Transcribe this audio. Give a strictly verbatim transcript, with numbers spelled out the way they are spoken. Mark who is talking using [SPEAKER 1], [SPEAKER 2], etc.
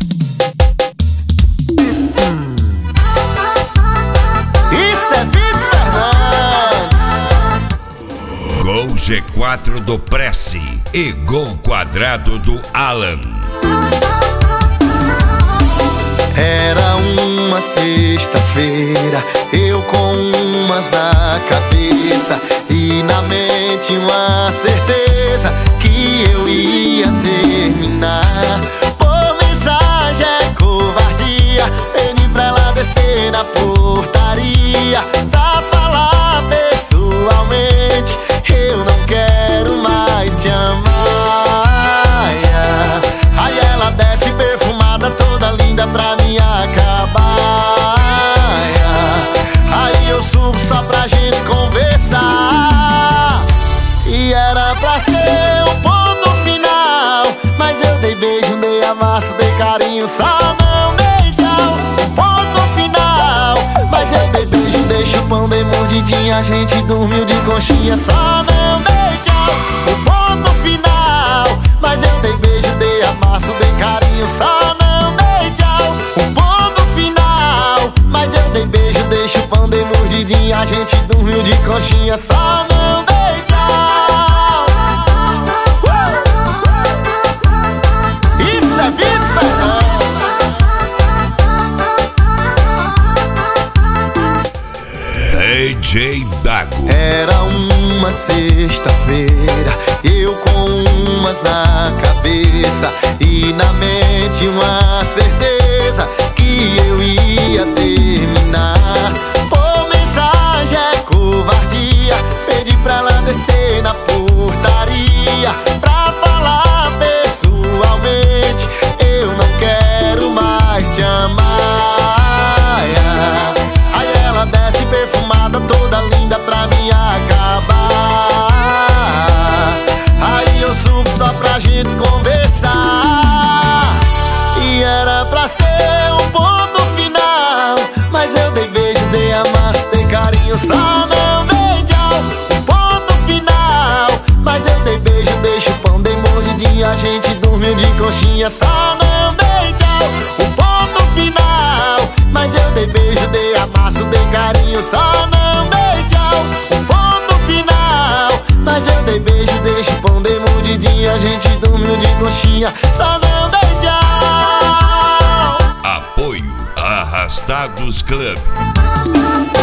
[SPEAKER 1] Isso é Vitor Fernandes.
[SPEAKER 2] Gol G quatro do Prece e gol quadrado do Alan.
[SPEAKER 1] Era uma sexta-feira, eu com umas na cabeça e na mente uma certeza que eu ia terminar. Por mensagem é covardia, pedi pra ela descer na portaria pra falar pessoalmente: eu não quero mais te amar. Aí ela desce perfumada, toda linda pra me acabar. Aí eu subo só pra gente conversar. E era pra ser um ponto final, mas eu dei beijo, dei amasso, dei carinho, só não dei tchau. Um ponto final, mas eu dei beijo, dei chupão, dei mordidinha, a gente dormiu de conchinha, só não dei tchau. Um ponto final, mas eu dei beijo, dei amasso, dei carinho, só não dei tchau. Um ponto final, mas eu dei beijo, dei chupão, dei mordidinha, a gente dormiu de conchinha, só não dei tchau. uh! Isso é Vitor Fernandes.
[SPEAKER 2] D J Dago.
[SPEAKER 1] Era uma sexta-feira, eu com umas na cabeça e na mente uma certeza que eu ia terminar. Por mensagem é covardia, pedi pra ela descer na portaria pra falar pessoalmente: eu não quero mais te amar. Aí ela desce perfumada, toda linda pra me acabar. Aí eu subo só pra gente conversar. E era pra ser um ponto final, mas eu dei beijo, dei amasso, dei carinho, só não dei tchau. Um ponto final, mas eu dei beijo, dei chupão, dei mordidinha, a gente dormiu de conchinha, só não dei tchau. Um ponto final, mas eu dei beijo, dei amasso, dei carinho, só não dei tchau. Um ponto final, mas eu dei beijo, dei chupão, dei mordidinha, a gente dormiu de conchinha, só não dei tchau.
[SPEAKER 2] Apoio Arrastados Club.